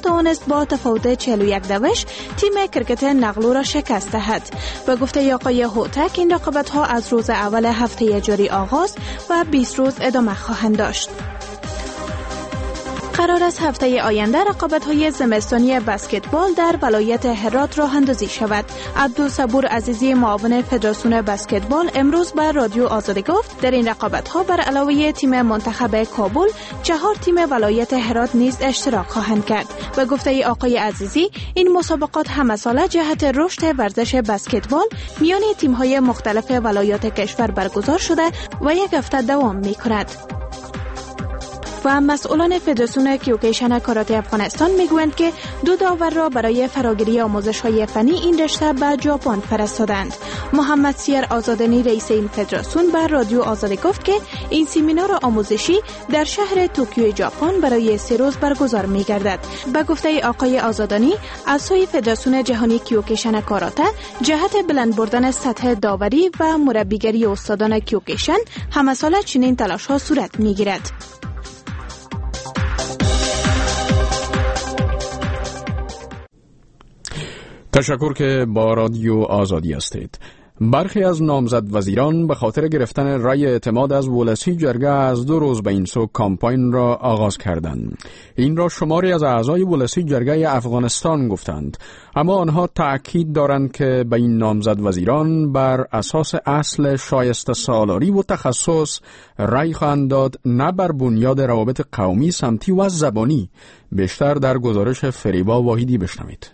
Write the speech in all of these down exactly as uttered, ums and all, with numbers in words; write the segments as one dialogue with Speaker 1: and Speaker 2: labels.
Speaker 1: توانست با تفاوت چهل و یک دوش تیم کرکت نقلو را شکست دهد. به گفته آقای هوتک این رقابت‌ها از روز اول هفته جاری آغاز و بیست روز ادامه خواهند داشت. قرار است هفته آینده رقابت‌های زمستانی بسکتبال در ولایت هرات راه اندازی شود. عبدالصبور عزیزی معاون فدراسیون بسکتبال امروز به رادیو آزادی گفت در این رقابت‌ها بر علاوه تیم منتخب کابل چهار تیم ولایت هرات نیز اشتراک خواهند کرد. به گفته آقای عزیزی این مسابقات همساله جهت رشد ورزش بسکتبال میان تیم‌های مختلف ولایات کشور برگزار شده و یک هفته دوام می‌کند. و مسئولان فدراسیون کیوکیشن کاراته افغانستان میگویند که دو داور را برای فراگیری آموزش‌های فنی این رشته به ژاپن فرستادند. محمد سیر آزادنی رئیس این فدراسیون به رادیو آزادی گفت که این سمینار آموزشی در شهر توکیو ژاپن برای سه روز برگزار می‌گردد. به گفته آقای آزادانی از سوی فدراسیون جهانی کیوکیشن کاراته جهت بلند بردن سطح داوری و مربیگری استادان کیوکیشن همساله چنین تلاش‌ها صورت می‌گیرد.
Speaker 2: تشکر که با رادیو آزادی هستید. برخی از نامزد وزیران به خاطر گرفتن رأی اعتماد از ولسی جرگه از دو روز به این سو کامپاین را آغاز کردند. این را شماری از اعضای ولسی جرگه افغانستان گفتند، اما آنها تأکید دارند که به این نامزد وزیران بر اساس اصل شایسته سالاری و تخصص رأی خواهند داد، نه بر بنیاد روابط قومی، سمتی و زبانی. بیشتر در گزارش فریبا واحدی بشنوید.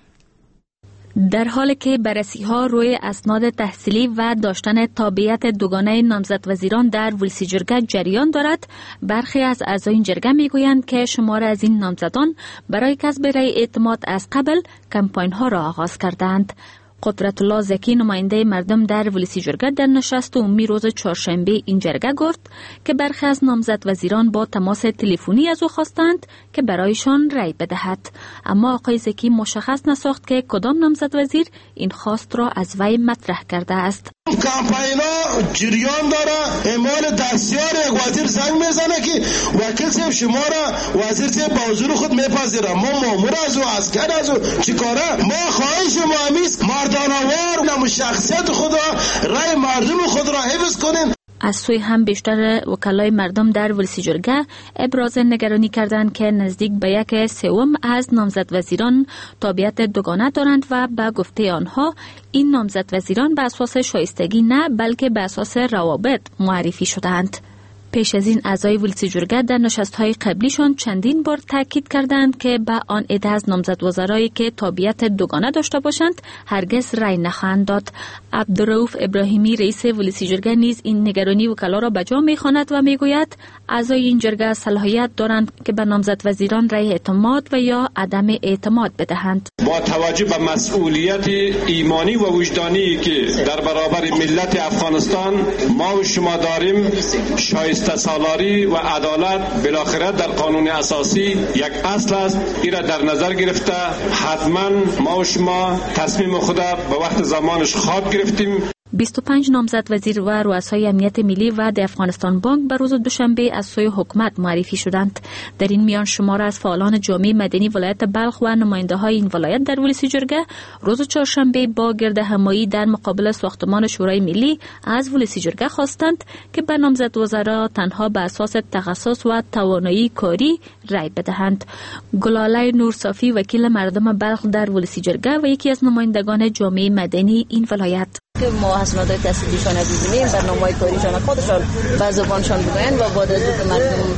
Speaker 3: در حالی که بررسی‌ها روی اسناد تحصیلی و داشتن تابعیت دوگانه نامزد وزیران در ولسی جرگه جریان دارد، برخی از اعضای این جرگه میگویند که شمار از این نامزدان برای کسب رأی اعتماد از قبل کمپاین‌ها را آغاز کردند. قدرت الله زکی نماینده مردم در ولسی جرگه در نشست عمومی روز چهارشنبه این جرگه گفت که برخی از نامزد وزیران با تماس تلفنی از او خواستند که برایشان رأی بدهد، اما آقای زکی مشخص نساخت که کدام نامزد وزیر این خواست را از وی مطرح کرده است.
Speaker 4: کمپاینا جریان داره، اعمال دستیار یک وزیر زنگ میزنه که وکیل صاحب شما را وزیر صاحب با حضور خود میپذیره، ما مامور از او عسکر از او چیکاره، ما خواهش ما همیست مردانوار نمو شخصیت خود را رای مردم خود را حفظ کنین.
Speaker 3: از سوی هم بیشتر وکلای مردم در ولسی جرگه ابراز نگرانی کردند که نزدیک به یک سوم از نامزد وزیران تابعیت دوگانه دارند و به گفته آنها این نامزد وزیران به اساس شایستگی نه بلکه به اساس روابط معرفی شدند. پیش از این اعضای ولسی جرگه در نشست‌های قبلیشان چندین بار تاکید کردند که به آن عده از نامزد وزرایی که تابعیت دوگانه داشته باشند هرگز رأی نخواهند داد. عبدالرؤوف ابراهیمی رئیس ولسی جرگه نیز این نگرانی وکلا را به جا می‌خواند و میگوید اعضای این جرگه صلاحیت دارند که به نامزد وزیران رأی اعتماد و یا عدم اعتماد بدهند.
Speaker 5: با توجه به مسئولیت ایمانی و وجدانی که در برابر ملت افغانستان ما و شما داریم، شایسته سالاری و عدالت بالاخره در قانون اساسی یک اصل است. این را در نظر گرفته حتما ما و شما تصمیم خود به وقت زمانش خواب گرفتیم.
Speaker 3: بیست و پنج نامزد وزیر و رؤسای امنیت ملی و د افغانستان بانک به روز دوشنبه از سوی حکومت معرفی شدند. در این میان شمار از فعالان جامعه مدنی ولایت بلخ و نماینده های این ولایت در ولسی جرگه روز چهارشنبه با گرد همایی در مقابل ساختمان شورای ملی از ولسی جرگه خواستند که به نامزد وزرا تنها به اساس تخصص و توانایی کاری رأی بدهند. گلاله نورصافی وکیل مردم بلخ در ولسی جرگه و یکی از نمایندگان جامعه مدنی این ولایت
Speaker 6: که ما اسناد تحصیلیشان ببینیم، برنامه‌های کاریشان خودشان به زبانشان بگوین و بعد از اینکه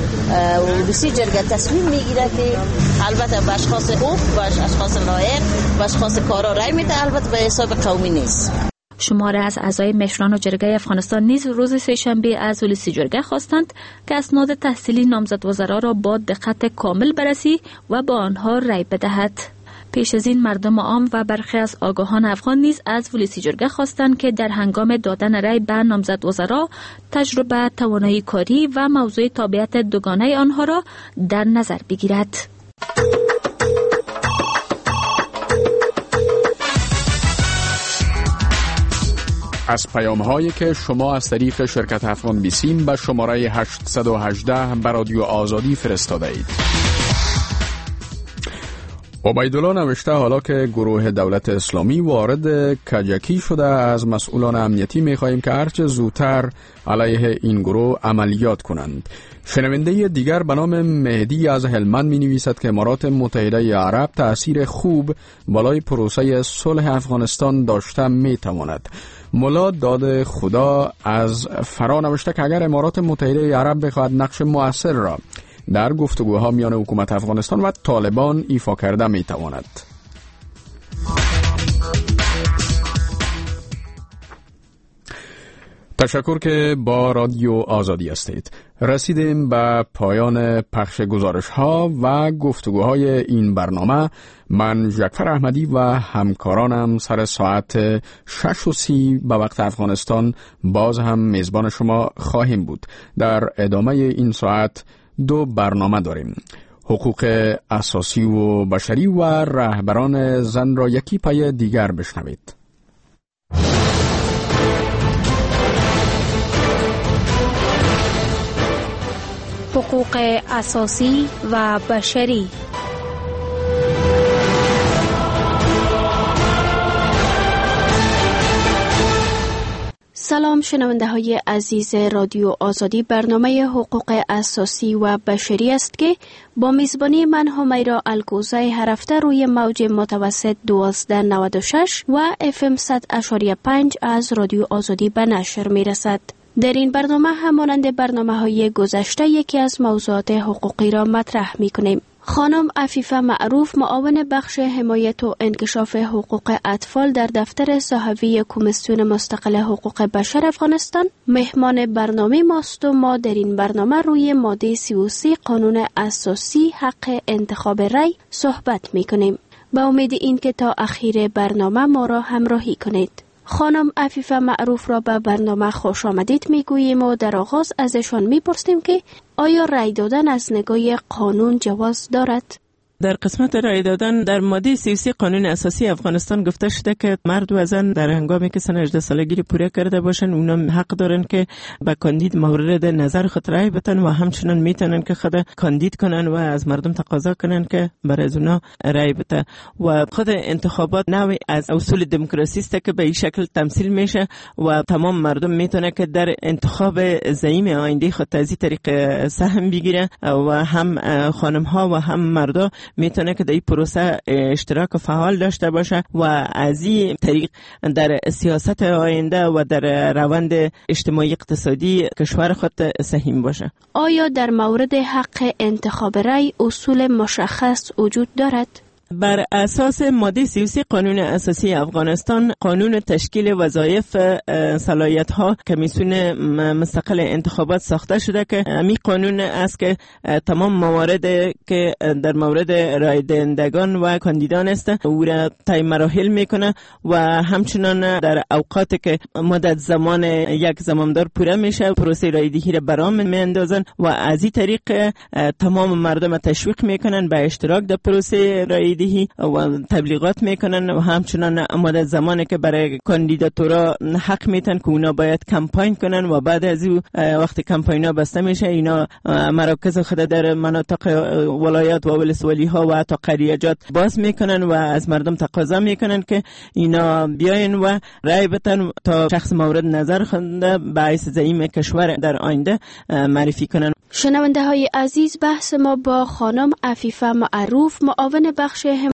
Speaker 6: مردم ولسی جرگه تصمیم میگیره که البته به اشخاص خوب و اشخاص لایق و اشخاص کارا رای میده، البته به حساب قومی نیست.
Speaker 3: شماره از اعضای مشران و جرگه افغانستان نیز روز سه‌شنبه از ولسی جرگه خواستند که اسناد تحصیلی نامزد وزرا را با دقت کامل بررسی و با آنها رای بدهد. پیش از این مردم عام و برخی از آگاهان افغان نیز از ولسی جرگه خواستند که در هنگام دادن رأی به نامزد وزرا تجربه، توانایی کاری و موضوع تابعیت دوگانه آنها را در نظر بگیرد.
Speaker 2: از پیام‌هایی که شما از طریق شرکت افغان بیسیم به شماره هشت یک هشت به رادیو آزادی فرستاده اید. عبیدالله نوشته حالا که گروه دولت اسلامی وارد کجکی شده از مسئولان امنیتی می‌خواهیم که هرچه زودتر علیه این گروه عملیات کنند. شنونده دیگر به نام مهدی از هلمند می نویسد که امارات متحده عرب تأثیر خوب بالای پروسه صلح افغانستان داشته می تواند. ملا داد خدا از فرا نوشته که اگر امارات متحده عرب بخواهد نقش مؤثر را در گفتگوها میان حکومت افغانستان و طالبان ایفا کرده می تواند. تشکر که با رادیو آزادی هستید. رسیدیم به پایان پخش گزارش ها و گفتگوهای این برنامه. من جعفر احمدی و همکارانم سر ساعت شش و سی به وقت افغانستان باز هم میزبان شما خواهیم بود. در ادامه این ساعت دو برنامه داریم: حقوق اساسی و بشری و رهبران زن را یکی پای دیگر بشنوید.
Speaker 1: حقوق اساسی و بشری. سلام شنونده های عزیز رادیو آزادی. برنامه حقوق اساسی و بشری است که با میزبانی من همیرا الگوزای هر هفته روی موج متوسط دوازده نود و شش و اف ام صد اشاری پنج از رادیو آزادی به نشر می رسد. در این برنامه همانند برنامه های گذشته یکی از موضوعات حقوقی را مطرح می کنیم. خانم عفیفه معروف، معاون بخش حمایت و انکشاف حقوق اطفال در دفتر صحوی کمیسیون مستقل حقوق بشر افغانستان، مهمان برنامه ماست و ما در این برنامه روی ماده سی و سه قانون اساسی حق انتخاب رأی صحبت می کنیم. با امید این که تا اخیر برنامه ما را همراهی کنید. خانم عفیفه معروف را به برنامه خوش آمدید می گوییم و در آغاز ازشان می پرسیم که آیا رأی دادن از نگاه قانون جواز دارد؟
Speaker 7: در قسمت رأی دادن در ماده سی و سه قانون اساسی افغانستان گفته شده که مرد و زن در هنگامی که سن هجده سالگی را پوره کرده باشند اونا حق دارن که به کاندید مورد نظر خود رأی بدن و همچنان میتونن که خود کاندید کنن و از مردم تقاضا کنن که برای از اونا رأی بده. و خود انتخابات نوعی از اصول دموکراسی است که به این شکل تمثیل میشه و تمام مردم میتونه که در انتخاب زعیم آینده خود از این طریق سهم بگیره و هم خانم ها و هم مردا میتونه که در این پروسه اشتراک فعال داشته باشه و از این طریق در سیاست آینده و در روند اجتماعی اقتصادی کشور خود سهم باشه.
Speaker 1: آیا در مورد حق انتخاب رأی اصول مشخص وجود دارد؟
Speaker 7: بر اساس ماده سی و سه قانون اساسی افغانستان، قانون تشکیل وظایف صلاحیت ها کمیسیون مستقل انتخابات ساخته شده که همین قانون است که تمام موارد که در مورد رای دهندگان و کاندیدان است او را طی مراحل میکنه و همچنان در اوقات که مدت زمان یک زمامدار پوره میشه پروسه رای دهی را برام میاندازن و از این طریق تمام مردم تشویق میکنن به اشتراک در پروسه رای دهی و تبلیغات میکنن و همچنان مدت زمانی که برای کاندیداتورا حق میتن که اونا باید کمپاین کنن و بعد از او وقتی کمپاینا بسته میشه اینا مراکز خود در مناطق ولایات و ولسوالی ها و حتی قریجات باز میکنن و از مردم تقاضا میکنن که اینا بیاین و رای بدن تا شخص مورد نظر خود به حیث زعیم کشور در آینده معرفی کنن.
Speaker 1: شنونده های عزیز، بحث ما با خانم عفیفه معروف، معاون بخش